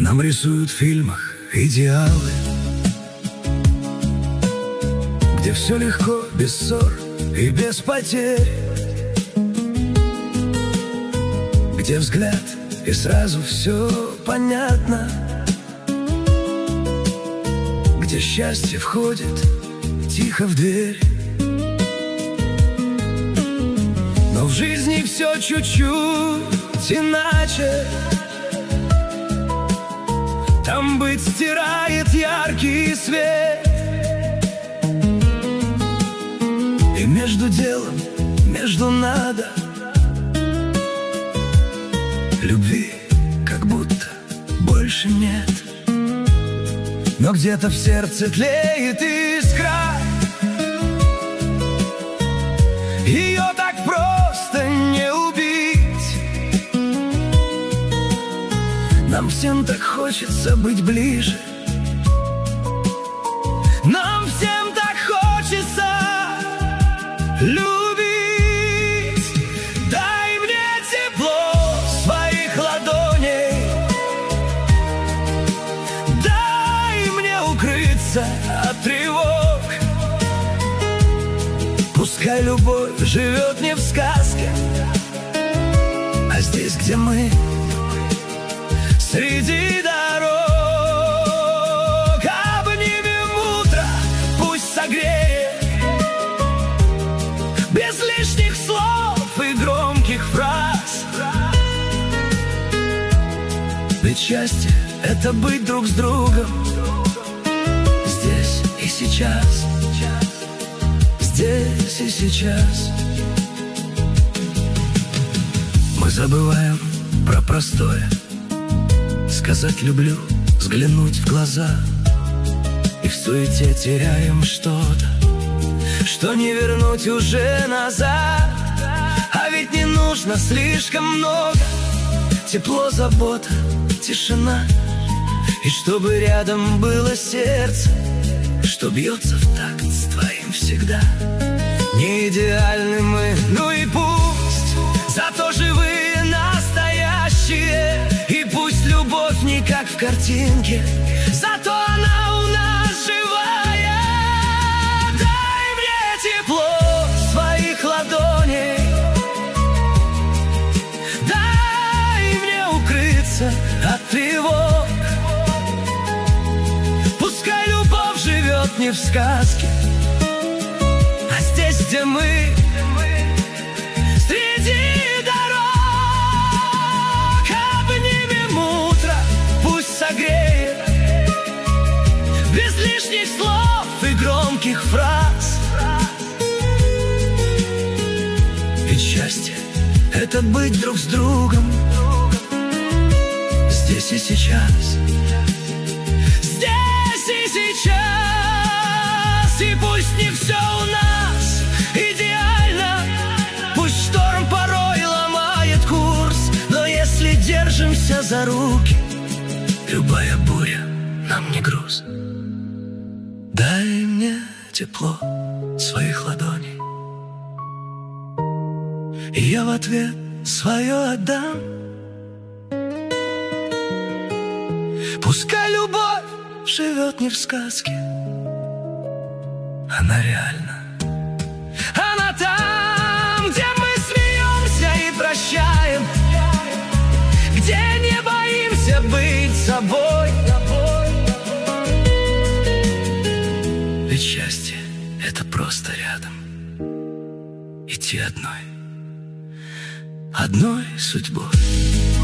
Нам рисуют в фильмах идеалы, где все легко, без ссор и без потерь, где взгляд и сразу все понятно, где счастье входит тихо в дверь. Но в жизни все чуть-чуть иначе. Там быть стирает яркий свет, и между делом, между надо, любви как будто больше нет. Но где-то в сердце тлеет искра, ее так просто не убить. Нам всем так хочется быть ближе, нам всем так хочется любить. Дай мне тепло своих ладоней, дай мне укрыться от тревог. Пускай любовь живет не в сказке, а здесь, где мы, среди дорог. Обнимем утро, пусть согреет, без лишних слов и громких фраз. Ведь счастье — это быть друг с другом, здесь и сейчас, здесь и сейчас. Мы забываем про простое: сказать «люблю», взглянуть в глаза. И в суете теряем что-то, что не вернуть уже назад. А ведь не нужно слишком много: тепло, забота, тишина. И чтобы рядом было сердце, что бьется в такт с твоим всегда. Не идеальны мы, ну и пусть, зато живые, настоящие. И пусть любовь не как в картинке, зато она у нас живая. Дай мне тепло своих ладоней, дай мне укрыться от тревог. Пускай любовь живет не в сказке, а здесь, где мы, среди дорог. Обнимем утро, пусть согреет, без лишних слов и громких фраз. Ведь счастье — это быть друг с другом, здесь и сейчас, здесь и сейчас. И пусть не все у нас идеально, пусть шторм порой ломает курс, но если держимся за руки, любая буря нам не груз. Дай мне тепло своих ладоней, и я в ответ свое отдам. Пускай любовь живет не в сказке, она реальна. Она там, где мы смеемся и прощаем, где не боимся быть собой. Ведь счастье — это просто рядом, идти одной судьбой.